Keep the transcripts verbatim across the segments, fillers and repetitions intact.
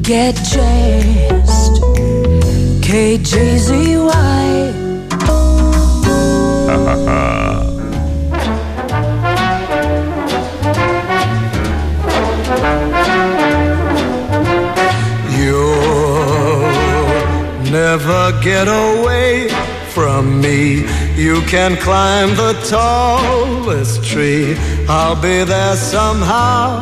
get jazzed. K J Z Y. Ha ha ha. You'll never get away from me. You can climb the tallest tree. I'll be there somehow.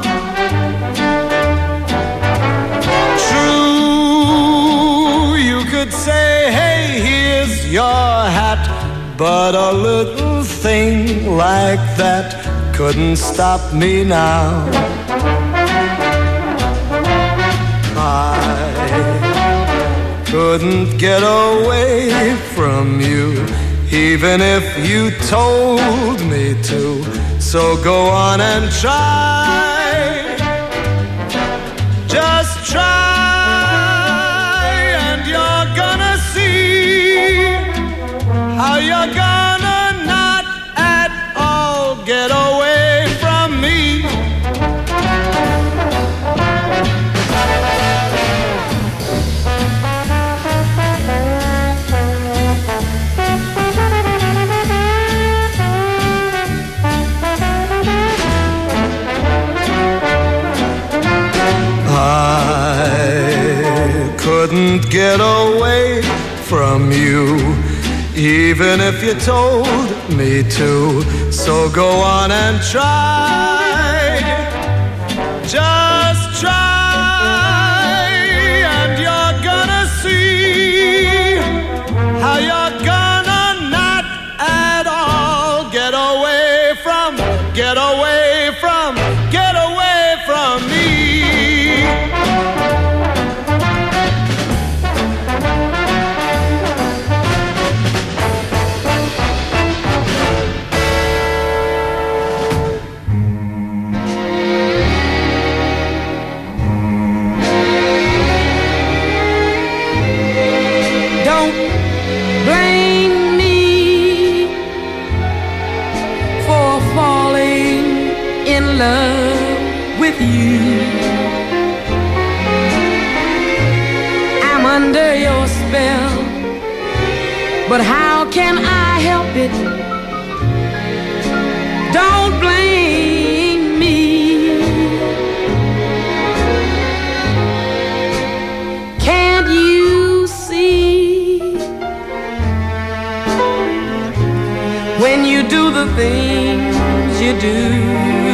True, you could say, hey, here's your hat. But a little thing like that couldn't stop me now. I couldn't get away from you, even if you told me to. So go on and try. Just try, and you're gonna see how you're gonna not at all get away from me. I couldn't get away from you, even if you told me to. So go on and try. Just try, and you're gonna see how you're gonna not at all get away from, get away from, get away from me. With you, I'm under your spell, but how can I help it? Don't blame me. Can't you see when you do the things you do?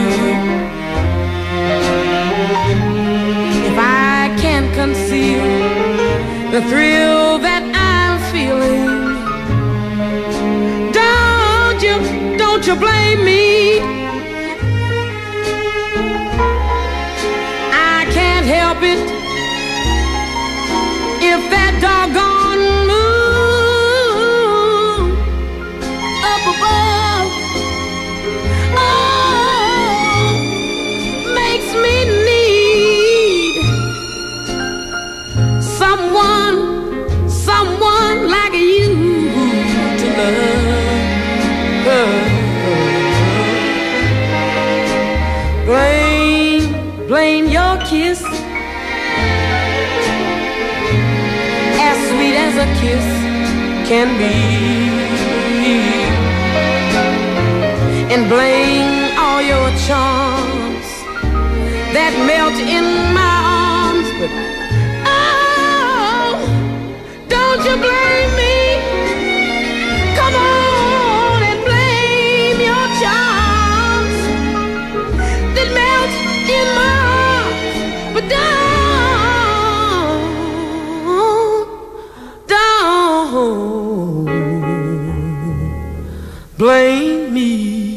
Conceal the thrill that I'm feeling. Don't you, don't you blame me. I can't help it if that doggone moon up above, oh, makes me someone, someone like you to love. Blame, blame your kiss, as sweet as a kiss can be, and blame all your charms that melt in my arms, but don't you blame me. Come on and blame your charms that melt in my arms, but don't, don't blame me.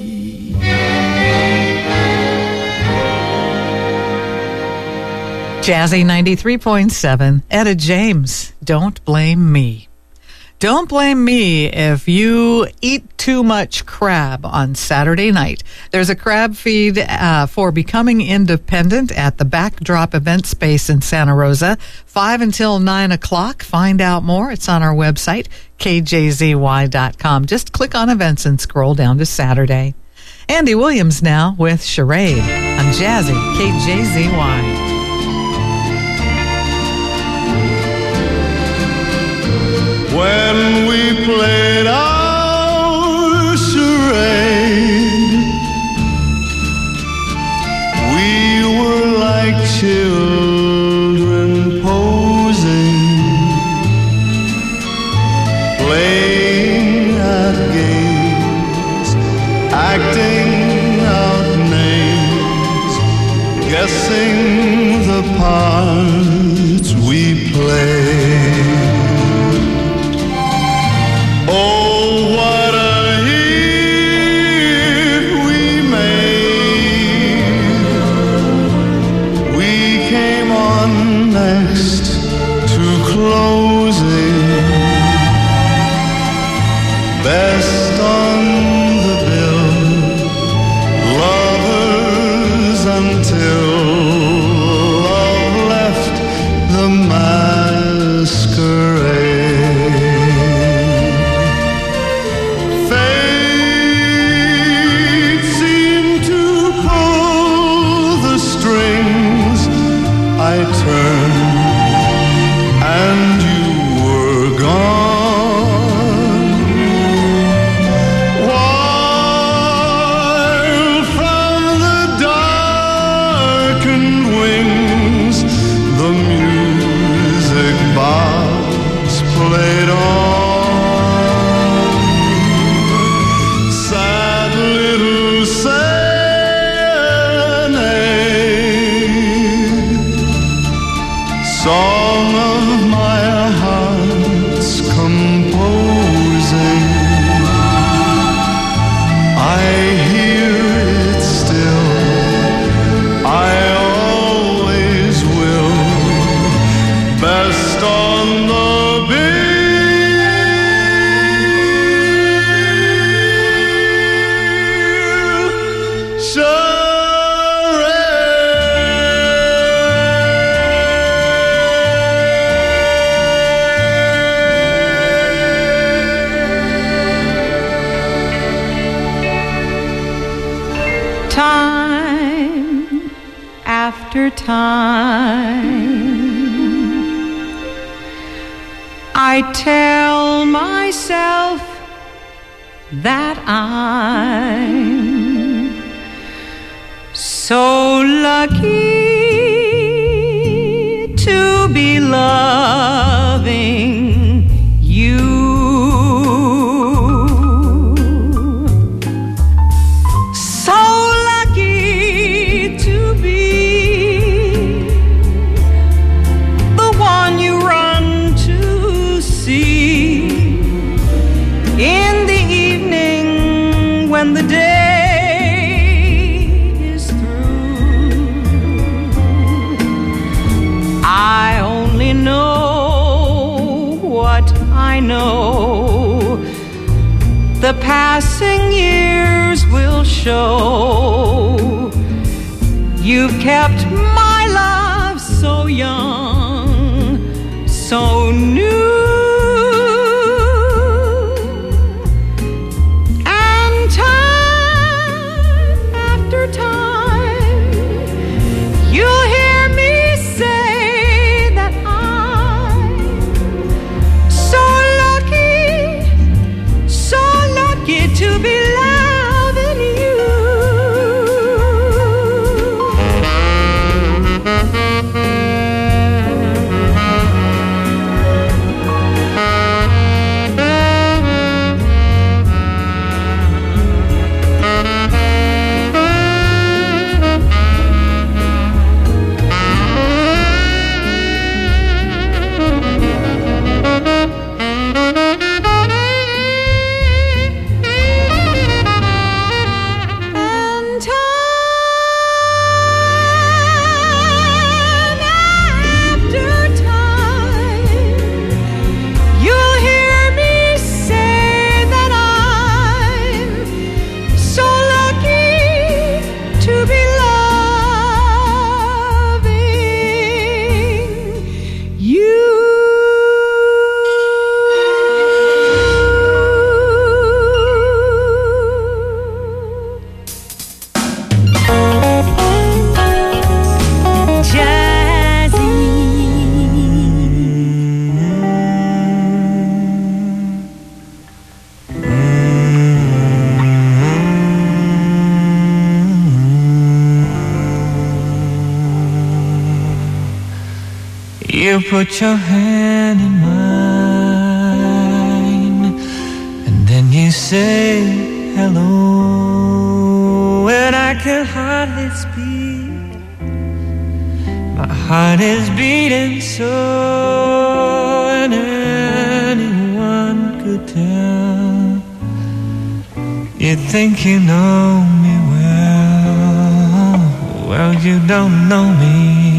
Jazzy ninety-three point seven, Etta James, Don't Blame Me. Don't blame me if you eat too much crab on Saturday night. There's a crab feed uh, for Becoming Independent at the Backdrop Event Space in Santa Rosa, five until nine o'clock. Find out more. It's on our website, K J Z Y dot com. Just click on events and scroll down to Saturday. Andy Williams now with Charade on Jazzy, K J Z Y. when we played our charade. We were like children posing, playing at games, acting out names, guessing the parts we played. Oh, what a hit we made. We came on next to closing, best on the bill, lovers until love left the masquerade. Fate seemed to pull the strings. I turned and you were gone, while from the darkened wings the music box played on. Sad little serenade, song of my heart's composing. I hear it still, I always will, best on the bill, Time after time, I tell myself that I'm so lucky to be loving you. So lucky to be the one you run to see in the evening when the day is through. I only know what I know. The passing years will show. You've kept my love so young, so new. And time after time, you'll hear me say that I'm so lucky, so lucky to be loving you. You put your hand in mine, and then you say hello, and I can hardly speak. My heart is beating so, and anyone could tell. You think you know me well, well you don't know me.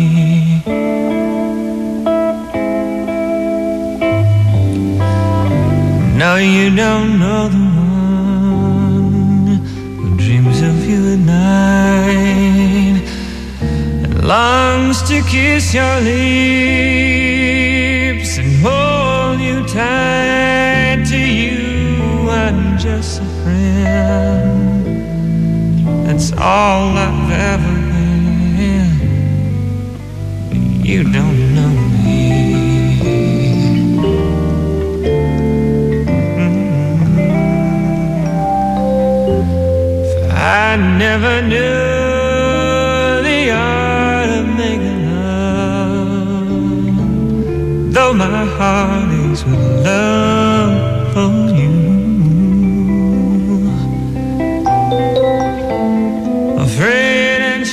No, you don't know the one who dreams of you at night and longs to kiss your lips and hold you tight. To you, I'm just a friend. That's all I've ever been. You don't know me. I never knew the art of making love, though my heart aches with love for you. Afraid and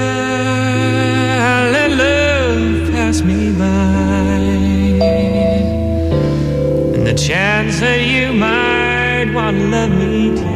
shy, let love pass me by, and the chance that you might want to love me too.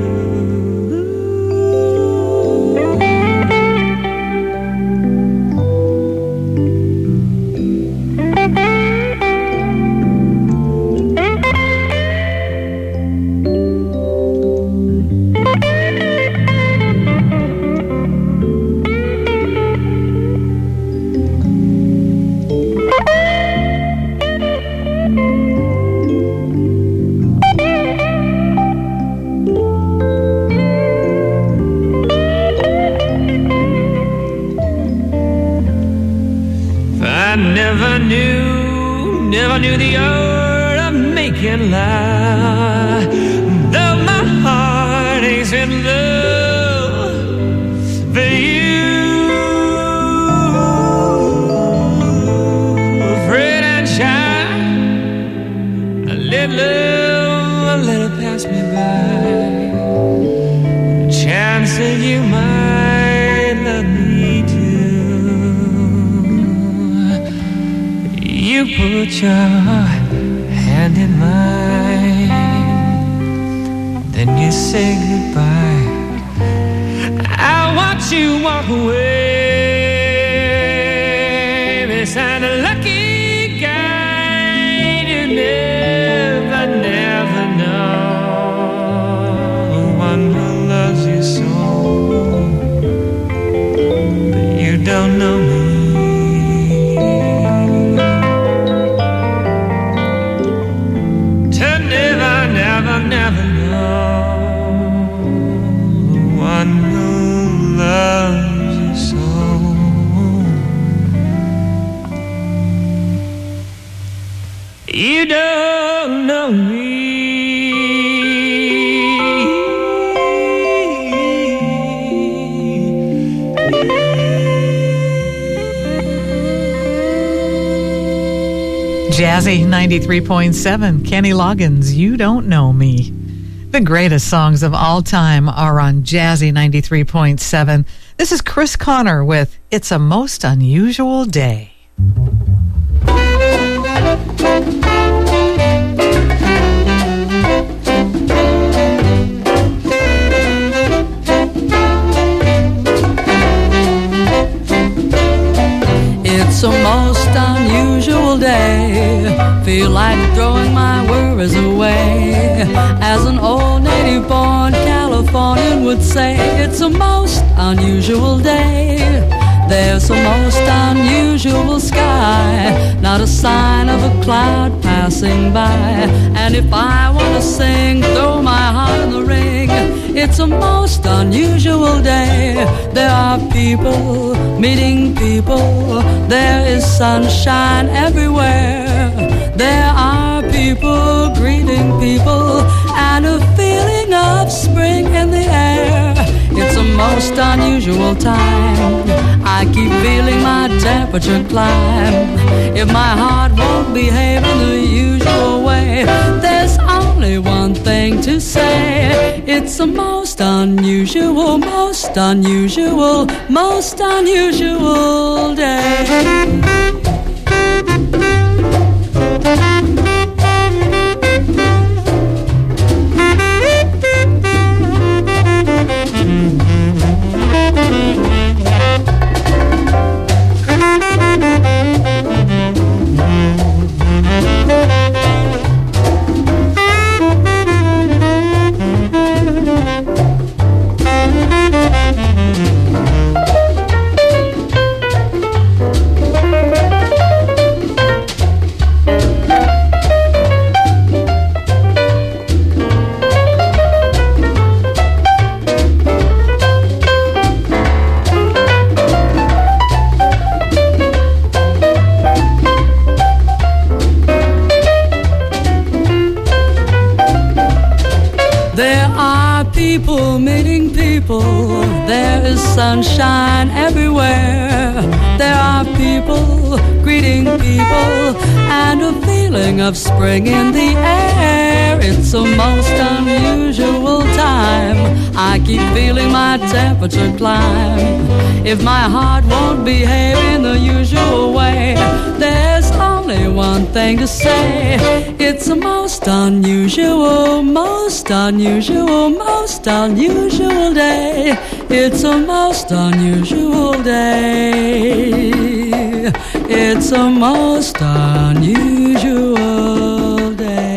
Never knew, never knew the art of making love, though my heart aches in love for you. Afraid and shy, I let love, I let it pass me by. The chance that you might love me too. You put your hand in mine, then you say goodbye. I watch you walk away beside a lucky guy. You never, never know the one who loves you so, but you don't know me. Never know the one who loves you so. You don't know me. Jazzy ninety-three point seven, Kenny Loggins, You Don't Know Me. The greatest songs of all time are on Jazzy ninety-three point seven. This is Chris Connor with It's a Most Unusual Day. It's a most unusual day. Feel like throwing my worries away. As an old native-born Californian would say, it's a most unusual day. There's a most unusual sky, not a sign of a cloud passing by. And if I want to sing, throw my heart in the ring. It's a most unusual day. There are people meeting people. There is sunshine everywhere. There are people greeting people, and a feeling of spring in the air. It's a most unusual time. I I keep feeling my temperature climb. If my heart won't behave in the usual way, there's only one thing to say. It's a most unusual, most unusual, most unusual day. People meeting people, there is sunshine everywhere. There are people greeting people, and a feeling of spring in the air. It's a most unusual time. I keep feeling my temperature climb. If my heart won't behave in the usual way, there's only one thing to say. It's a most unusual, most unusual, most unusual day. It's a most unusual day. It's a most unusual day.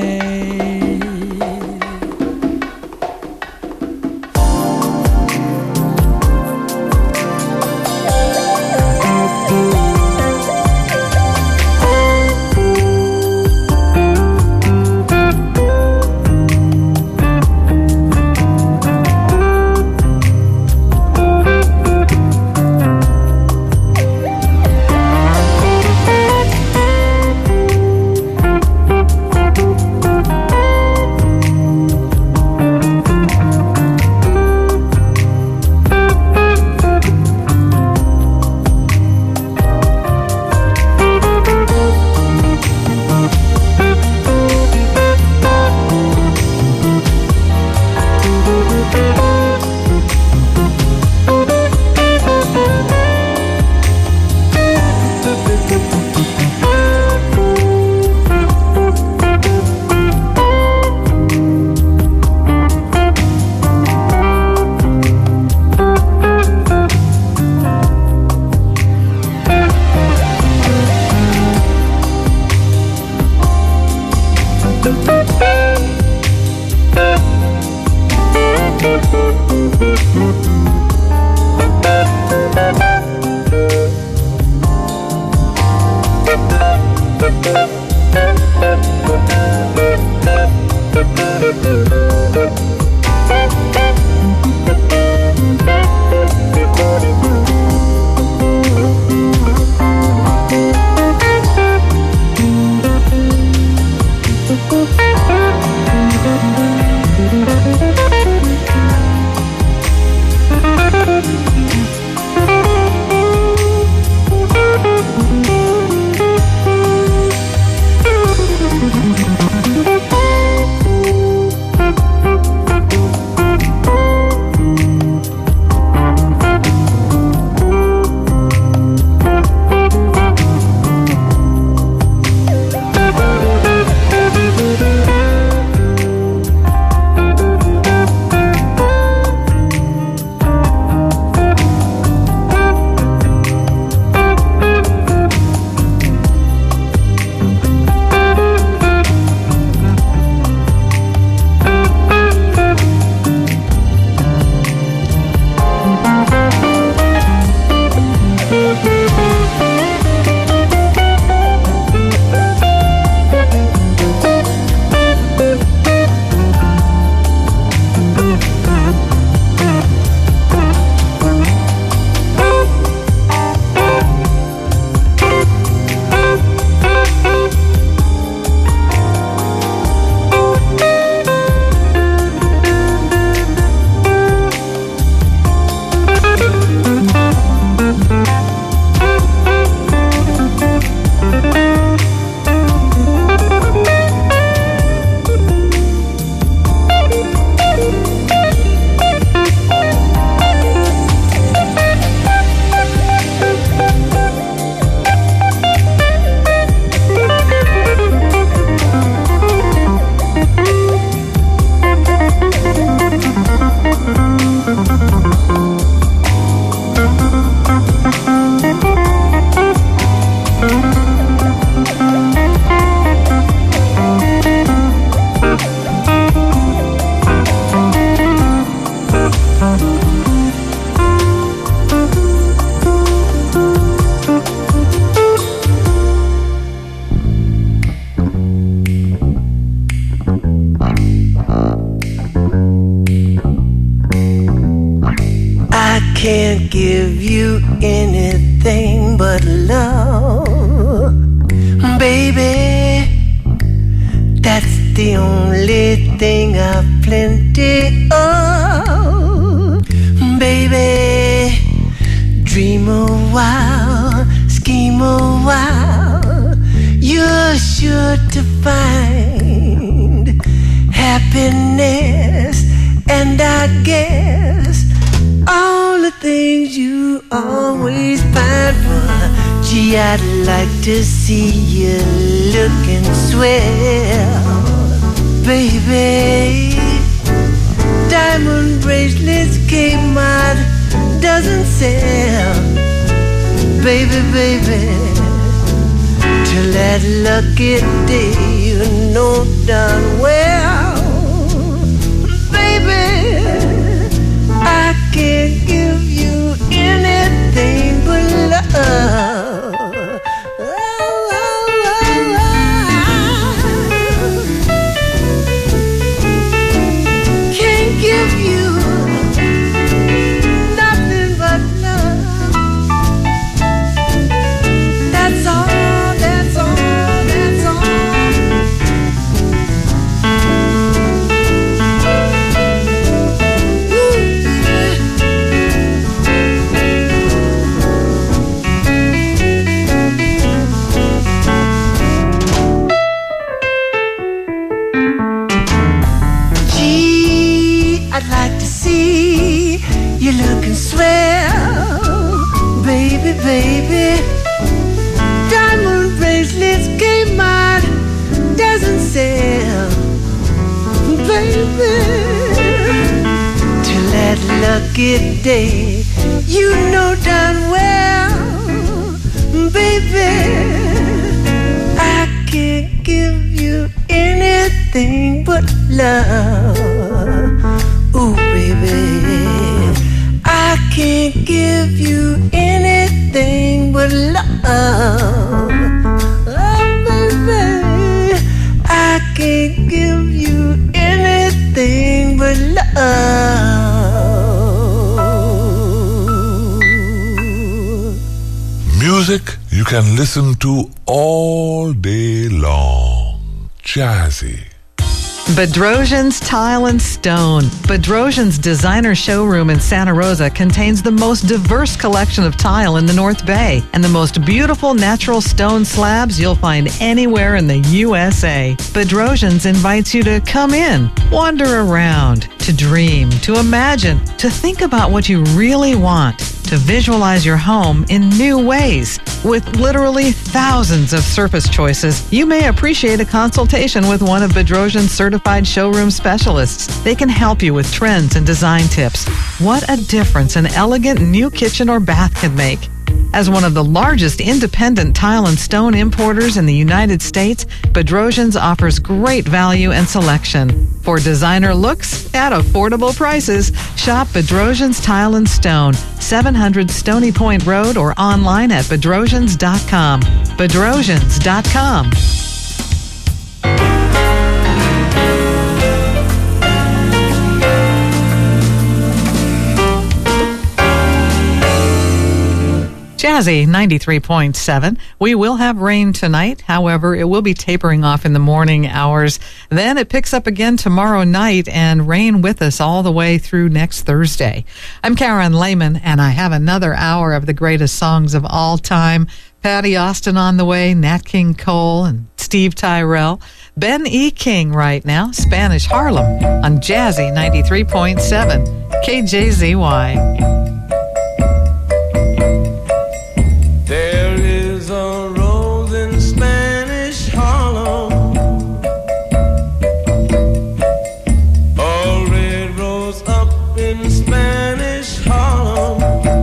can't give you anything but love, baby. That's the only thing I've plenty of, baby. Dream a while, scheme a while, you're sure to find happiness, and I guess all the things you always find for. Gee, I'd like to see you looking swell, baby. Diamond bracelets came out, doesn't sell, baby, baby. Till that lucky day, you know darn well, baby, I can't give you anything but love. Oh, oh, oh, oh. Can't give you nothing but love. That's all, that's all, that's all. I'd like to see you looking swell, baby, baby. Diamond bracelets came out, doesn't sell, baby. Till that lucky day, you know darn well, baby, I can't give you anything but love. Ooh, baby, I can't give you anything but love. Oh, baby, I can't give you anything but love. Music you can listen to all day long. Jazzy. Bedrosian's Tile and Stone. Bedrosian's designer showroom in Santa Rosa contains the most diverse collection of tile in the North Bay and the most beautiful natural stone slabs you'll find anywhere in the U S A. Bedrosian's invites you to come in, wander around, to dream, to imagine, to think about what you really want, to visualize your home in new ways. With literally thousands of surface choices, you may appreciate a consultation with one of Bedrosian's certified showroom specialists. They can help you with trends and design tips. What a difference an elegant new kitchen or bath can make. As one of the largest independent tile and stone importers in the United States, Bedrosian's offers great value and selection. For designer looks at affordable prices, shop Bedrosian's Tile and Stone, seven hundred Stony Point Road, or online at bedrosians dot com. bedrosians dot com. Jazzy ninety-three point seven. We will have rain tonight. However, it will be tapering off in the morning hours. Then it picks up again tomorrow night and rain with us all the way through next Thursday. I'm Karen Lehman, and I have another hour of the greatest songs of all time. Patty Austin on the way, Nat King Cole, and Steve Tyrell. Ben E. King right now, Spanish Harlem on Jazzy ninety-three point seven. K J Z Y. There is a rose in Spanish Harlem, a red rose up in Spanish Harlem.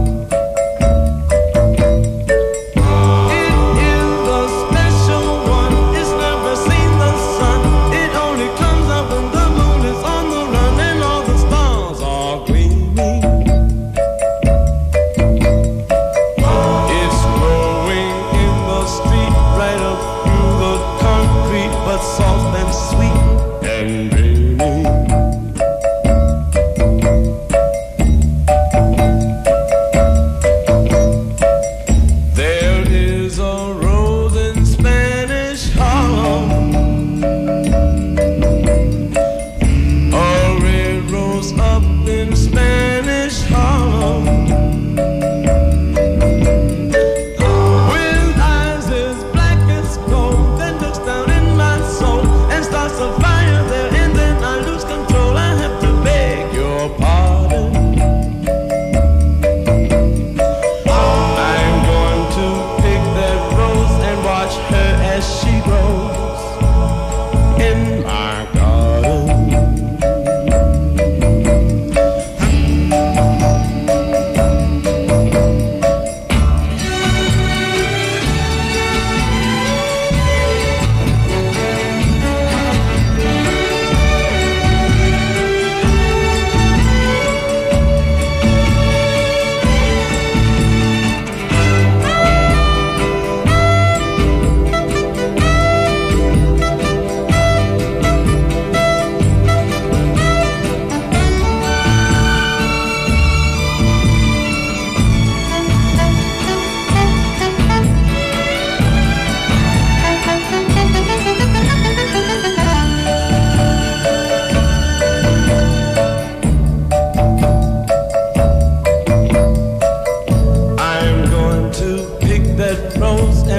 It is a special one, it's never seen the sun. It only comes up when the moon is on the run and all the stars are gleaming.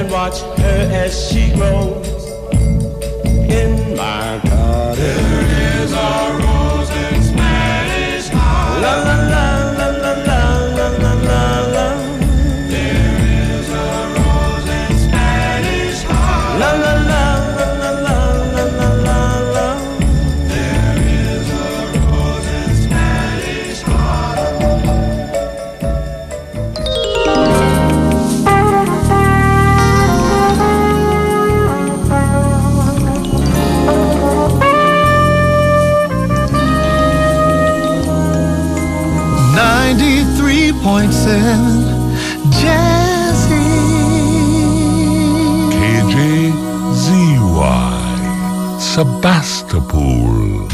and watch her as she grows. In my garden there is a rose in Spanish Harlem. La la la la la la la la la la. There is a rose in Spanish Harlem. La la la la la la la la la la. There is a rose in Spanish Harlem. ninety-three point seven Jazzy. K J Z Y Sebastopol.